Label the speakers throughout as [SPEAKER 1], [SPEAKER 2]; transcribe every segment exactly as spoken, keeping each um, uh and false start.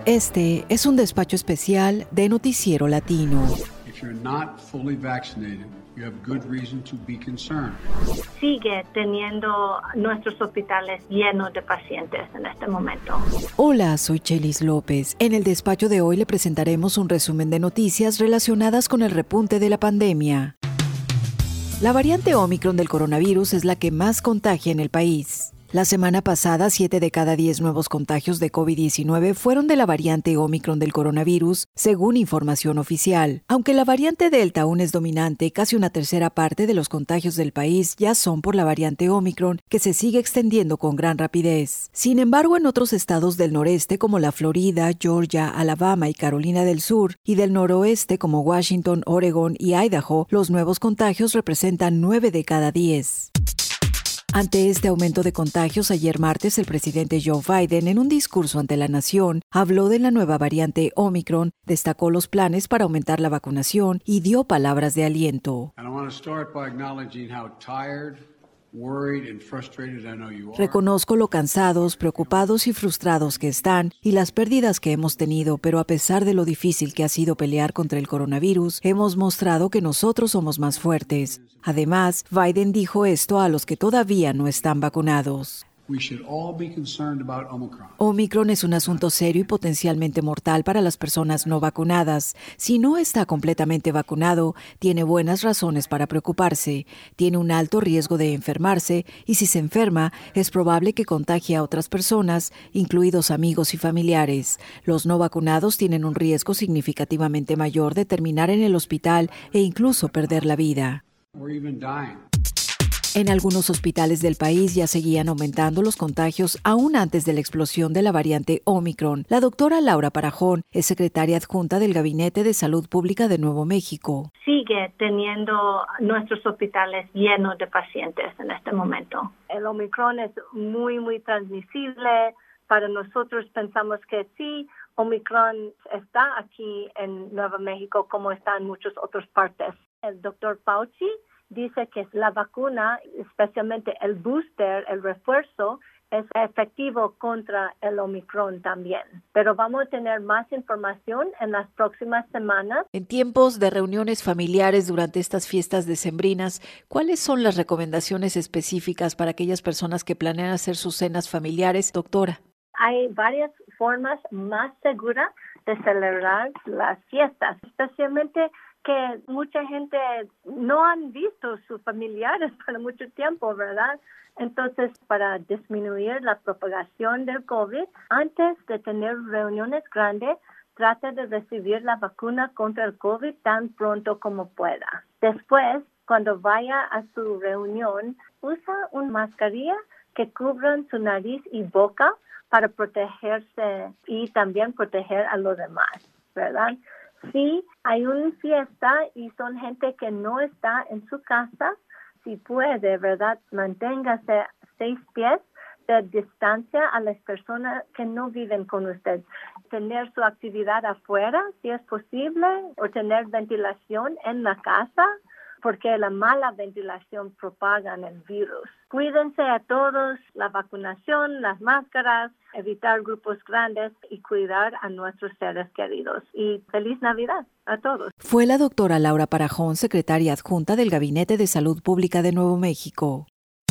[SPEAKER 1] Este es un despacho especial de Noticiero Latino.
[SPEAKER 2] If you're not fully vaccinated, you have good reason to be concerned.
[SPEAKER 3] Sigue teniendo nuestros hospitales llenos de pacientes en este momento.
[SPEAKER 1] Hola, soy Chelis López. En el despacho de hoy le presentaremos un resumen de noticias relacionadas con el repunte de la pandemia. La variante Omicron del coronavirus es la que más contagia en el país. La semana pasada, siete de cada diez nuevos contagios de COVID diecinueve fueron de la variante Omicron del coronavirus, según información oficial. Aunque la variante Delta aún es dominante, casi una tercera parte de los contagios del país ya son por la variante Omicron, que se sigue extendiendo con gran rapidez. Sin embargo, en otros estados del noreste como la Florida, Georgia, Alabama y Carolina del Sur, y del noroeste como Washington, Oregon y Idaho, los nuevos contagios representan nueve de cada diez. Ante este aumento de contagios, ayer martes el presidente Joe Biden, en un discurso ante la nación, habló de la nueva variante Omicron, destacó los planes para aumentar la vacunación y dio palabras de aliento. Reconozco lo cansados, preocupados y frustrados que están y las pérdidas que hemos tenido, pero a pesar de lo difícil que ha sido pelear contra el coronavirus, hemos mostrado que nosotros somos más fuertes. Además, Biden dijo esto a los que todavía no están vacunados. Omicron es un asunto serio y potencialmente mortal para las personas no vacunadas. Si no está completamente vacunado, tiene buenas razones para preocuparse. Tiene un alto riesgo de enfermarse y si se enferma, es probable que contagie a otras personas, incluidos amigos y familiares. Los no vacunados tienen un riesgo significativamente mayor de terminar en el hospital e incluso perder la vida. En algunos hospitales del país ya seguían aumentando los contagios aún antes de la explosión de la variante Omicron. La doctora Laura Parajón es secretaria adjunta del Gabinete de Salud Pública de Nuevo México.
[SPEAKER 3] Sigue teniendo nuestros hospitales llenos de pacientes en este momento. El Omicron es muy, muy transmisible. Para nosotros pensamos que sí, Omicron está aquí en Nuevo México como está en muchas otras partes. El doctor Fauci dice que la vacuna, especialmente el booster, el refuerzo, es efectivo contra el Omicron también. Pero vamos a tener más información en las próximas semanas.
[SPEAKER 1] En tiempos de reuniones familiares durante estas fiestas decembrinas, ¿cuáles son las recomendaciones específicas para aquellas personas que planean hacer sus cenas familiares, doctora?
[SPEAKER 3] Hay varias formas más seguras de celebrar las fiestas, especialmente que mucha gente no han visto sus familiares por mucho tiempo, ¿verdad? Entonces, para disminuir la propagación del COVID, antes de tener reuniones grandes, trate de recibir la vacuna contra el COVID tan pronto como pueda. Después, cuando vaya a su reunión, usa una mascarilla que cubra su nariz y boca para protegerse y también proteger a los demás, ¿verdad? Si hay una fiesta y son gente que no está en su casa, si puede, ¿verdad? Manténgase seis pies de distancia a las personas que no viven con usted. Tener su actividad afuera, si es posible, o tener ventilación en la casa, porque la mala ventilación propaga el virus. Cuídense a todos, la vacunación, las máscaras, evitar grupos grandes y cuidar a nuestros seres queridos. Y feliz Navidad a todos.
[SPEAKER 1] Fue la doctora Laura Parajón, secretaria adjunta del Gabinete de Salud Pública de Nuevo México.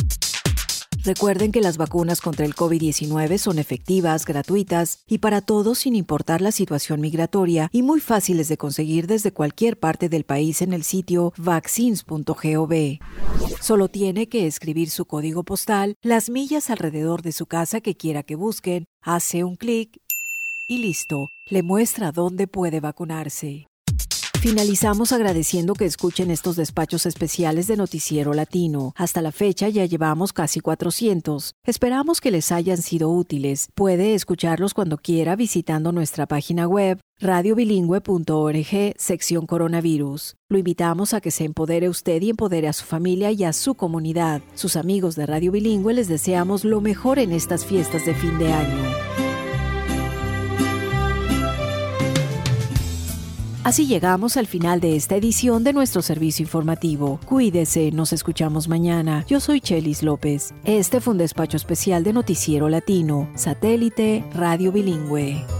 [SPEAKER 1] Recuerden que las vacunas contra el COVID diecinueve son efectivas, gratuitas y para todos sin importar la situación migratoria y muy fáciles de conseguir desde cualquier parte del país en el sitio vaccines punto gov. Solo tiene que escribir su código postal, las millas alrededor de su casa que quiera que busquen, hace un clic y listo, le muestra dónde puede vacunarse. Finalizamos agradeciendo que escuchen estos despachos especiales de Noticiero Latino. Hasta la fecha ya llevamos casi cuatrocientos. Esperamos que les hayan sido útiles. Puede escucharlos cuando quiera visitando nuestra página web radio bilingüe punto org, sección coronavirus. Lo invitamos a que se empodere usted y empodere a su familia y a su comunidad. Sus amigos de Radio Bilingüe les deseamos lo mejor en estas fiestas de fin de año. Así llegamos al final de esta edición de nuestro servicio informativo. Cuídese, nos escuchamos mañana. Yo soy Chelis López. Este fue un despacho especial de Noticiero Latino, satélite Radio Bilingüe.